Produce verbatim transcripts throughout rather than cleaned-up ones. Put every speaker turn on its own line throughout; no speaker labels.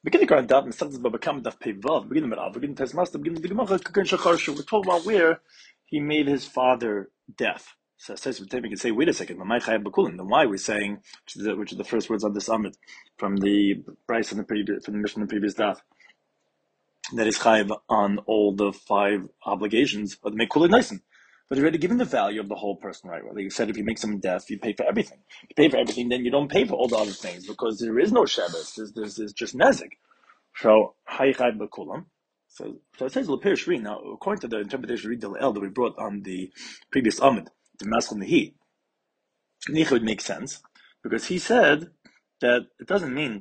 Beginning our daf, Mesachtes Babakam daf Pevav, beginning with Av, beginning Tes Master, beginning the Gemara, Kakan Shachar. We're told about where he made his father deaf. So it says, we can say, wait a second, Mamai Chayab Bakulin. Then why are we saying, which is, the, which is the first words on this Amid from the Bryce and the previous, from the mission in the previous daf, that is Chayab on all the five obligations of the Mekulin Nisan. But you're already given the value of the whole person, right? Well, you said if you make someone deaf, you pay for everything. If you pay for everything, then you don't pay for all the other things because there is no Shabbos. There's, there's, there's just Nezik. So, Haychai Bekulam. So, so it says Lepir Shri. Now, according to the interpretation of Reed El that we brought on the previous Amid, the Maschal Nehi, Nicha would make sense because he said that it doesn't mean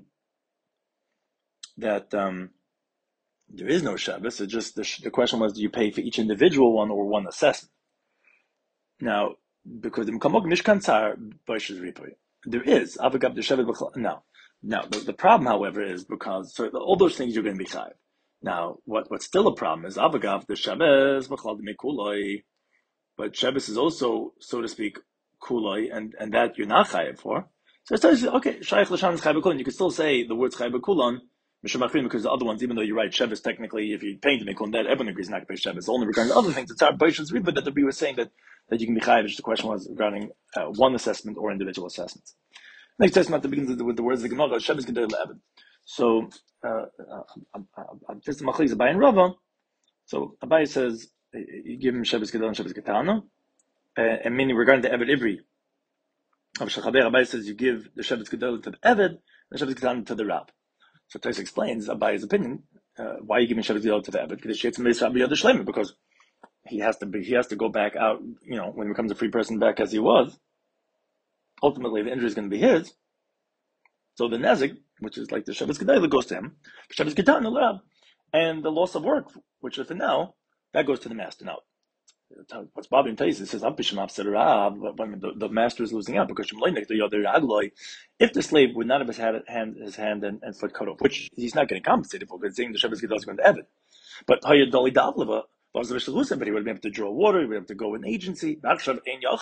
that um, there is no Shabbos. It just the, the question was, do you pay for each individual one or one assessment? Now, because the Mkamok Mishkan Tzar Baish's Ripoy, there is Avagab the Shabbos. Now, now the, the problem, however, is because so all those things you're going to be chayiv. Now, what what's still a problem is Avagav the Shabbos B'chlal Mekuloi, but Shabbos is also, so to speak, kuloi, and and that you're not chayiv for. So it says, okay, Shaykh Lashan is chayiv kulon. You can still say the words chayiv kulon. Because the other ones, even though you're right, Shabbos technically, if you paint the Mekulon, that everyone agrees not to pay Shabbos. Only regarding the other things, it's our Baish's Ripoy, but that the Rebbe was saying that that you can be chayiv. Just the question was regarding uh, one assessment or individual assessments. Next testament begins with the words of the Gemara, Shabbos Gedol Le'Eved. So, this is Machlokes Abaye and Rava. So, Abaye says, you give him Shabbos Gedol and Shabbos Ketana, and meaning regarding the Eved Ivri. Abaye says you give the Shabbos Gedol to the Eved, and the Shabbos Ketana to the Rab. So, Tais explains Abaye's opinion, uh, why you giving Shabbos Gedol to the Eved, because it's Sheitzim because he has to be, he has to go back out, you know, when he becomes a free person back as he was. Ultimately, the injury is going to be his. So the nezik, which is like the Shabbos Gedol, goes to him. Shabbos Ketana, the Rab, and the loss of work, which is for now, that goes to the master. Now, what's bothering Tais, it says, when the, the master is losing out, because if the slave would not have had hand, his hand and, and foot cut off, which he's not getting compensated for, because saying the Shabbos Gedol is going to Eved. But Hayadoli Davleva, but he would have been able to draw water, he would have to go in agency. They could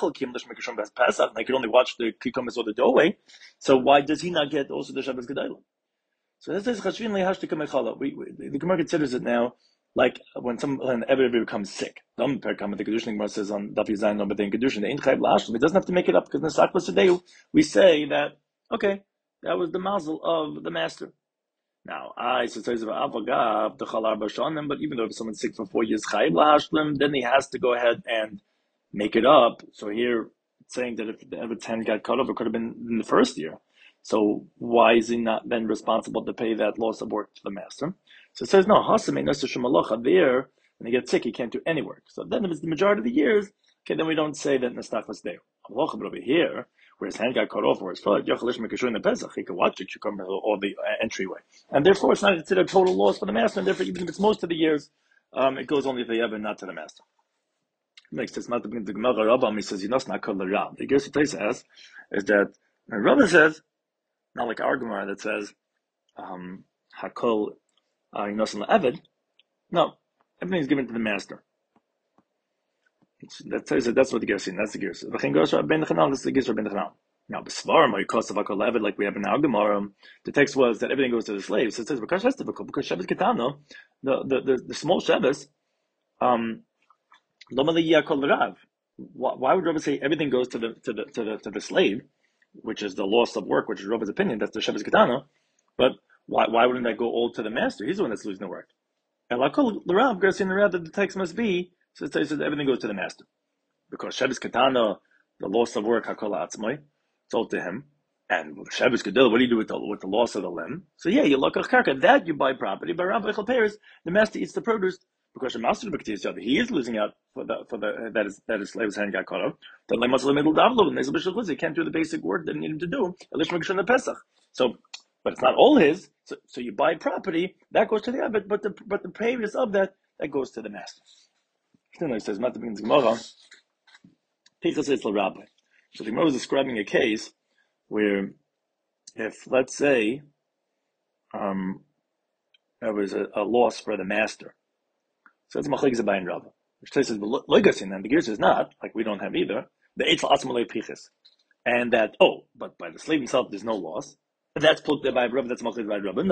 only watch the kikumas or the doorway. So why does he not get also the Shabbos Gedol? So this is Chashvin Lehash Tikamechala. We the Gemara considers it now like when some when everybody becomes sick. The Kedushin Gemara says on Daf Yizayin no B'dein Kedushin, it doesn't have to make it up because in the Saklas Sedeu we say that okay, that was the mazel of the master. Now, I so it says about Avagav the Chalar Bashanim, but even though if someone's sick for four years, Chayiv Lahashlim, then he has to go ahead and make it up. So here it's saying that if the Evet's hand got cut off, it could have been in the first year. So why is he not then responsible to pay that loss of work to the master? So it says no, Hasamei Nesashim Malacha there, when he gets sick, he can't do any work. So then if it's the majority of the years, okay, then we don't say that Nestach was there. Malacha, but over here, where his hand got cut off, or his foot, he could watch it, cucumber, or the uh, entryway. And therefore, it's not considered a total loss for the master, and therefore, even if it's most of the years, um, it goes only to the Eber, not to the master. Next, it's not the Gemara Rabbam, he says, you know, it's not called the Rab. The Gersa Tais says, is that, and Rabbam says, not like our Gemara that says, um, Hakol, uh, you know, it's Eved. No, everything is given to the master. That says that that's what the Gersa is. That's the Gersa. That's the Gersa Ben Chanal. Now, the Svarim, or Yikos of Hakol Eved, like we have in our Gemara, the text was that everything goes to the slaves. So it says, because that's difficult, because Shabbos Ketana, the, the, the, the small Shabbos, um, why, why would Rabbi say everything goes to the to the to the to the slave, which is the loss of work, which is Rabbi's opinion, that's the Shabbos Ketana, but why why wouldn't that go all to the master? He's the one that's losing the work. And Lakol L'Rav, Gersin L'Rav, that the text must be, so it says that everything goes to the master. Because Shabbos Ketana, the loss of work, Hakol Atzmai, it's all to him. And Shabbos Gedol, what do you do with the with the loss of the limb? So yeah, you look at karka, that you buy property, but Rav Echel Peres, the master eats the produce. Because the master of the he is losing out for the for the that is that his slave's hand got cut off. Then like Muslim middle davlo and he can't do the basic work that you need him to do. The Pesach. So, but it's not all his. So, so you buy property that goes to the Abed, but the but the previous of that that goes to the master. Then it says Mata begins Gemara. Pichas says the rabbi. So the Gemara is describing a case where, if let's say, um, there was a, a loss for the master. So it's Machlokes Abaye and Rava. Which says, but Loigasin, and the Gersa is not, like we don't have either, the Eitzel Atzmalei Pichas. And that, oh, but by the slave himself, there's no loss. And that's put by Rava, that's Machlokes Abaye and Rava. No.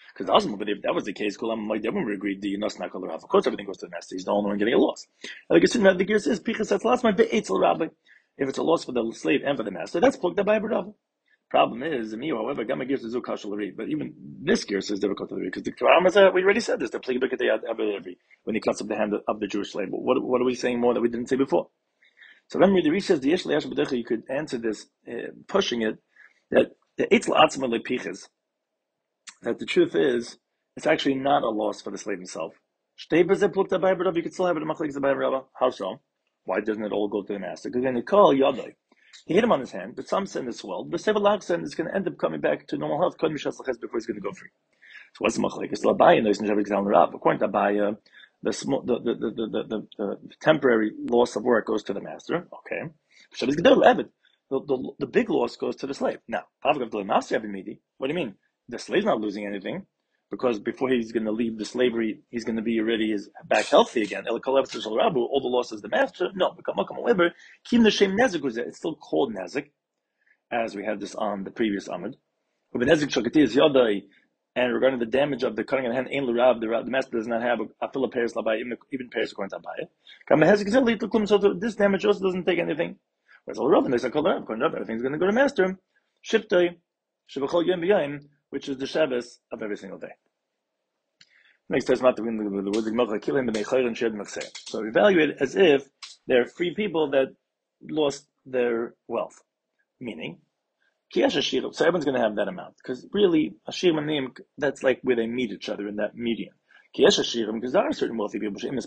Because the husband, but if that was the case, Kulam might everyone agreed the Yunus not Rav. Of course, everything goes to the master. He's the only one getting a loss. Like the gear says, Pichas that's last my Be'etzel Rabbi. If it's a loss for the slave and for the master, that's plugged up by Rav. Problem is, me, however, Gamma gives the Zukah shall read. But even this gear says difficult to read because the Quran, we already said this. The Plig Bekatei when he cuts up the hand of the Jewish slave. But what what are we saying more that we didn't say before? So then the Rish says the Yeshli Yash B'decha, you could answer this, uh, pushing it that the Eitzel Atzma Lepiches. That the truth is, it's actually not a loss for the slave himself. You could still have it in Machlekes Abayim Rabba. How so? Why doesn't it all go to the master? Because when they call Yadai, he hit him on his hand, but some sin is swelled, but Sefer Lachsen is going to end up coming back to normal health before he's going to go free. So what's the Machlekes? According to Abaya, the, small, the, the, the, the, the, the temporary loss of work goes to the master. Okay. The, the, the big loss goes to the slave. Now, what do you mean? The slave's not losing anything, because before he's going to leave the slavery, he's going to be already is back healthy again. All the losses the master. No, it's still called nezik, as we had this on the previous amud. And regarding the damage of the cutting of the hand, the, the master does not have a, a fill of pairs, even even pairs according to Abaye. So this damage also doesn't take anything. Whereas all Rav, everything's going to go to master. Shiptoi, Shivachol Yom B'Yayim, which is the Shabbos of every single day. Next time, so evaluate it as if they're free people that lost their wealth. Meaning, so everyone's going to have that amount. Because really, Ashir Manim, that's like where they meet each other in that median. Because there are certain wealthy people, they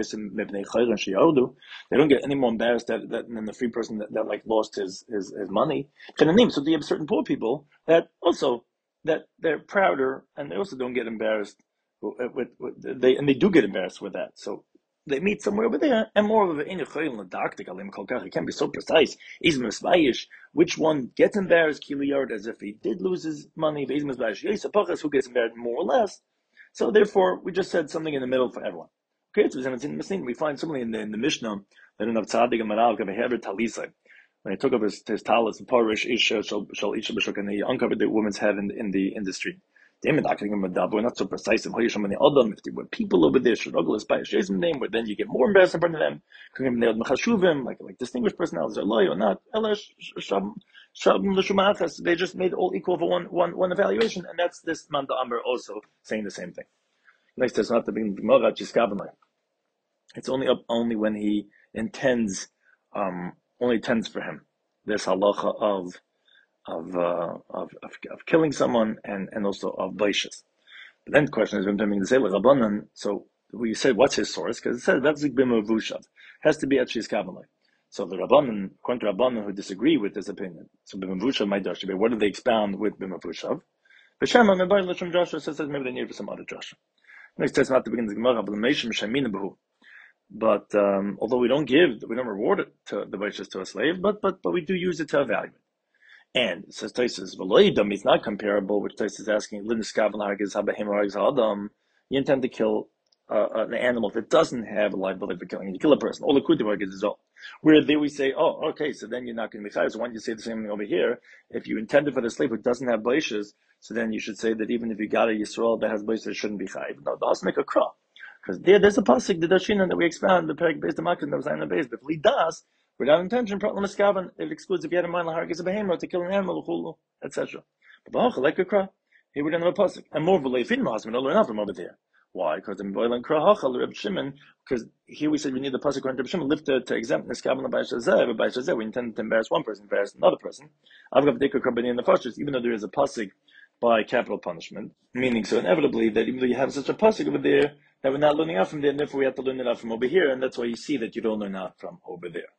don't get any more embarrassed that, that, than the free person that, that like lost his, his, his money. So you have certain poor people that also that they're prouder, and they also don't get embarrassed with, with, with they and they do get embarrassed with that. So they meet somewhere over there, and more of an it can't be so precise. Which one gets embarrassed? Kiliyard, as if he did lose his money. Who gets embarrassed more or less? So therefore, we just said something in the middle for everyone. Okay, so it's in we find something in the in the Mishnah that in Tzaddik and Maral Talisai. When he took up his, his talis, Parish Isha Shal Isha B'Shuk, and he uncovered the woman's head in, in the in the street. We're not so precise. If there were people over there, name, but then you get more embarrassed in front of them. Like like distinguished personalities, or not. They just made all equal for one one one evaluation, and that's this Manda Amber also saying the same thing. Next, there's not to be it's only up only when he intends. Um, Only intends for him this halacha of of, uh, of of of killing someone and, and also of baishas. But then the question is, when to say Rabbanan, so we said what's his source? Because it says that's b'mavushav has to be at shis kavanah. So the Rabbanan, according to Rabbanan, who disagree with this opinion, so b'mavushav might be what do they expound with b'mavushav? B'shema mebai l'shem Joshua says maybe they need for some other Joshua. Next says not to begin the Gemara, but l'meishim shemina b'hu. But um, although we don't give, we don't reward it to the baishas to a slave, but but but we do use it to evaluate. And it says Taisus v'loidam, it's not comparable, which Taisus is asking. You intend to kill uh, an animal if it doesn't have a liability for killing. You kill a person. All the kutivag is all. Where there we say, oh, okay, so then you're not going to be chayav. So why don't you say the same thing over here? If you intended for the slave who doesn't have baishas, so then you should say that even if you got a Yisrael that has baishas, it shouldn't be chayav. No, that's make a crop. Because there, there's a pasuk, the Dashina, that we expound, the Perik based on Makkah, that was on the base. But if he does, without intention, problem is kavan, it excludes if you had in mind, lahargis a behemoth, to kill an animal, et cetera. But the Hachal, like a kra, here we don't have a pasuk. And more of a leifin masman, don't learn out from over there. Why? Because the Boilan Kra Hachal, Reb Shimon, because here we said we need the pasuk according to Reb Shimon, lift to, to exempt the kavan by Shazeh, but by Shazeh, we intend to embarrass one person, embarrass another person. I've got the Krabani in the Fashers, even though there is a pasuk by capital punishment, meaning so inevitably that even though you have such a pasuk over there, that we're not learning out from there, and therefore we have to learn it out from over here, and that's why you see that you don't learn out from over there.